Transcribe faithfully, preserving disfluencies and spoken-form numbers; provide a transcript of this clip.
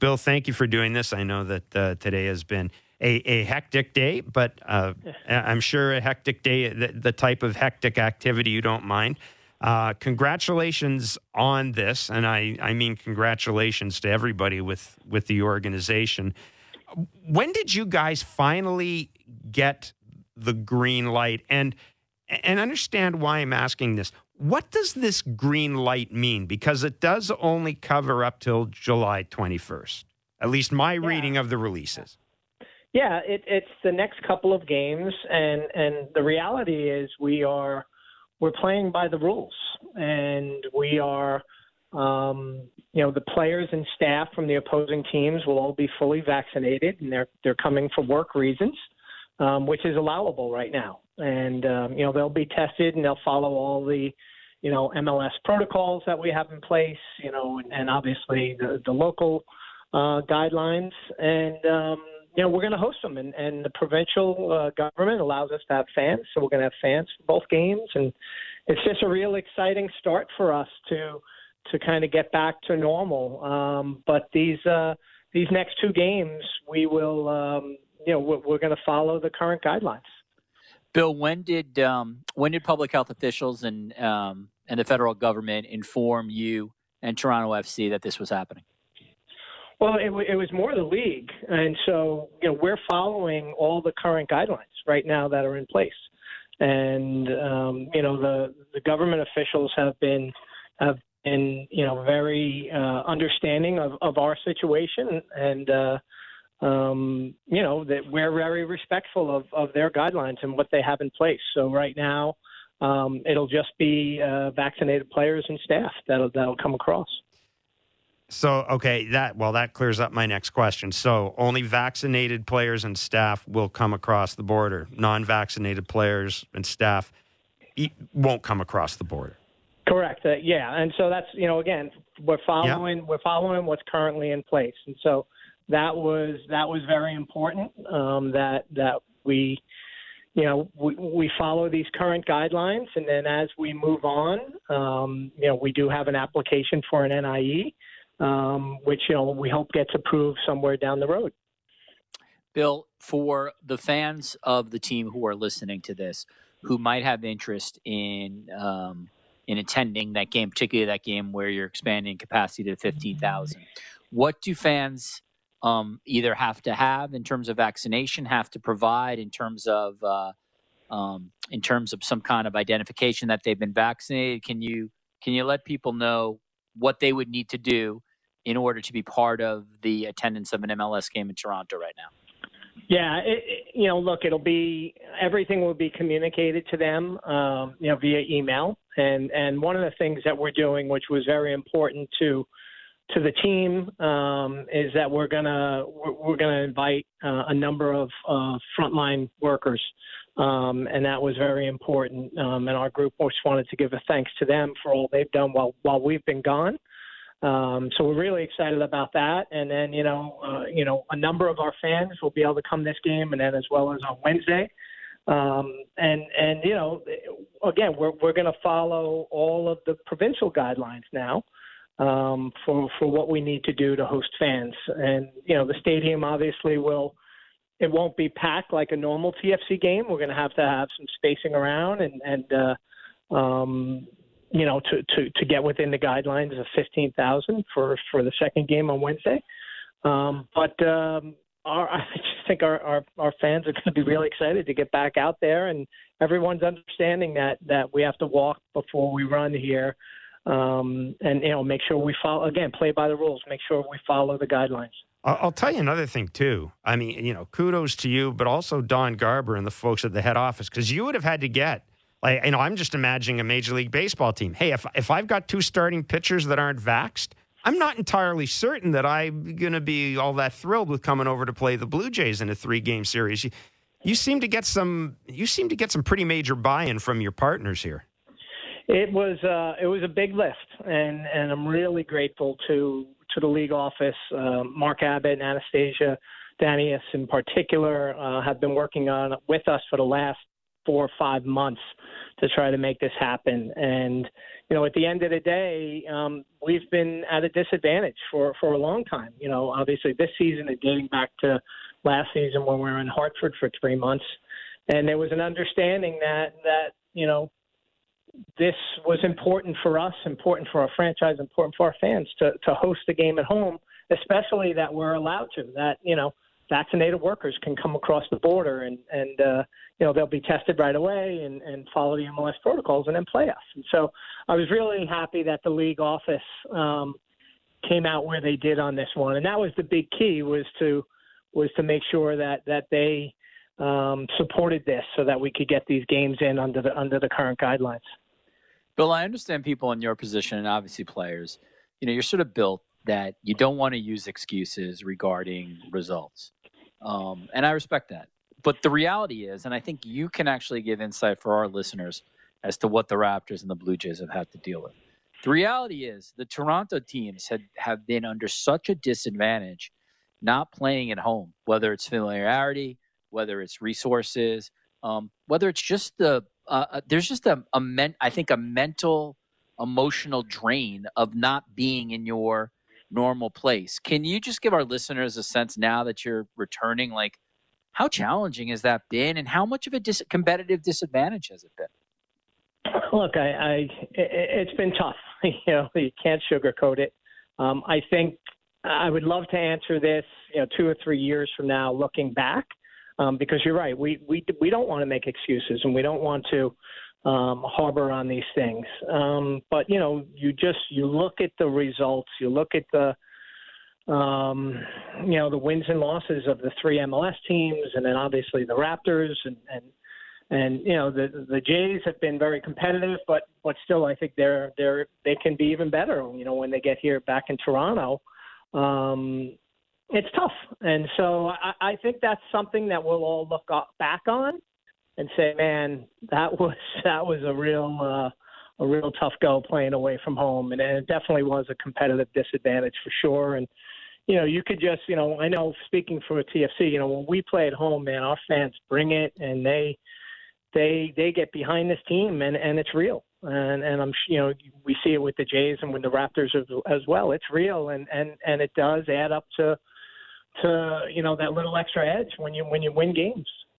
Bill, thank you for doing this. I know that uh, today has been a, a hectic day, but uh, I'm sure a hectic day, the, the type of hectic activity you don't mind. Uh, congratulations on this, and I, I mean congratulations to everybody with, with the organization. When did you guys finally get the green light? And and understand why I'm asking this. What does this green light mean? Because it does only cover up till July twenty-first, at least my yeah. reading of the releases. Yeah, it, it's the next couple of games, and, and the reality is we are we're playing by the rules, and we are, um, you know, the players and staff from the opposing teams will all be fully vaccinated, and they're they're coming for work reasons, um, which is allowable right now. And, um, you know, they'll be tested and they'll follow all the, you know, M L S protocols that we have in place, you know, and, and obviously the, the local uh, guidelines. And, um, you know, we're going to host them. And, and the provincial uh, government allows us to have fans. So we're going to have fans for both games. And it's just a real exciting start for us to to kind of get back to normal. Um, but these uh, these next two games, we will, um, you know, we're, we're going to follow the current guidelines. Bill, when did um, when did public health officials and um, and the federal government inform you and Toronto F C that this was happening? Well, it, it was more the league, and so you know we're following all the current guidelines right now that are in place, and um, you know the the government officials have been have been you know very uh, understanding of, of our situation, and uh, Um, you know, that we're very respectful of, of their guidelines and what they have in place. So right now, um, it'll just be uh, vaccinated players and staff that'll that'll come across. So, okay, that well, that clears up my next question. So only vaccinated players and staff will come across the border. Non-vaccinated players and staff won't come across the border. Correct. Uh, yeah, and so that's you know again we're following yeah. we're following what's currently in place, and so. That was that was very important. Um, that that we, you know, we, we follow these current guidelines, and then as we move on, um, you know, we do have an application for an N I E, um, which you know we hope gets approved somewhere down the road. Bill, for the fans of the team who are listening to this, who might have interest in um, in attending that game, particularly that game where you're expanding capacity to fifteen thousand, what do fans Um, either have to have in terms of vaccination, have to provide in terms of uh, um, in terms of some kind of identification that they've been vaccinated? Can you can you let people know what they would need to do in order to be part of the attendance of an M L S game in Toronto right now? Yeah, it, it, you know, look, it'll be everything will be communicated to them, um, you know, via email. And and one of the things that we're doing, which was very important to. to the team um, is that we're gonna we're, we're gonna invite uh, a number of uh, frontline workers, um, and that was very important. Um, and our group just wanted to give a thanks to them for all they've done while while we've been gone. Um, so we're really excited about that. And then you know uh, you know a number of our fans will be able to come this game, and then as well as on Wednesday. Um, and and you know again we're we're gonna follow all of the provincial guidelines now. Um, for, for what we need to do to host fans. And, you know, the stadium obviously will, it won't be packed like a normal T F C game. We're going to have to have some spacing around and, and uh, um, you know, to, to, to get within the guidelines of fifteen thousand for, for the second game on Wednesday. Um, but um, our, I just think our, our, our fans are going to be really excited to get back out there, and everyone's understanding that, that we have to walk before we run here. Um, and, you know, make sure we follow, again, play by the rules, make sure we follow the guidelines. I'll tell you another thing, too. I mean, you know, kudos to you, but also Don Garber and the folks at the head office, because you would have had to get, like, you know, I'm just imagining a Major League Baseball team. Hey, if, if I've got two starting pitchers that aren't vaxxed, I'm not entirely certain that I'm going to be all that thrilled with coming over to play the Blue Jays in a three-game series. You, you seem to get some, you seem to get some pretty major buy-in from your partners here. It was uh, it was a big lift, and, and I'm really grateful to to the league office. Uh, Mark Abbott and Anastasia Danius in particular uh, have been working on with us for the last four or five months to try to make this happen. And, you know, at the end of the day, um, we've been at a disadvantage for, for a long time. You know, obviously this season is dating back to last season when we were in Hartford for three months. And there was an understanding that, that, you know, this was important for us, important for our franchise, important for our fans to, to host the game at home, especially that we're allowed to, that, you know, vaccinated workers can come across the border and, and uh, you know, they'll be tested right away and, and follow the M L S protocols and then play us. And so I was really happy that the league office um, came out where they did on this one. And that was the big key, was to was to make sure that, that they um, supported this so that we could get these games in under the under the current guidelines. Bill, I understand people in your position and obviously players, you know, you're sort of built that you don't want to use excuses regarding results. Um, and I respect that. But the reality is, and I think you can actually give insight for our listeners as to what the Raptors and the Blue Jays have had to deal with. The reality is the Toronto teams had, have been under such a disadvantage not playing at home, whether it's familiarity, whether it's resources, um, whether it's just the uh, – there's just a, a men, I think a mental, emotional drain of not being in your normal place. Can you just give our listeners a sense now that you're returning, like, how challenging has that been, and how much of a dis- competitive disadvantage has it been? Look, I, I it, it's been tough. You know, you can't sugarcoat it. Um, I think I would love to answer this, you know, two or three years from now, looking back, um, because you're right. We we we don't want to make excuses, and we don't want to um, harbor on these things. Um, but you know, you just you look at the results, you look at the Um, you know, the wins and losses of the three M L S teams, and then obviously the Raptors, and, and, and you know, the the Jays have been very competitive, but, but still I think they're, they're, they can be even better, you know, when they get here back in Toronto. Um, it's tough. And so I, I think that's something that we'll all look back on and say, man, that was, that was a real, uh, a real tough go playing away from home. And it definitely was a competitive disadvantage for sure. And, you know, you could just, you know, I know speaking for T F C, you know, when we play at home, man, our fans bring it, and they, they, they get behind this team, and, and it's real. And, and I'm, you know, we see it with the Jays and with the Raptors as, as well. It's real. And, and, and it does add up to, to, you know, that little extra edge when you, when you win games.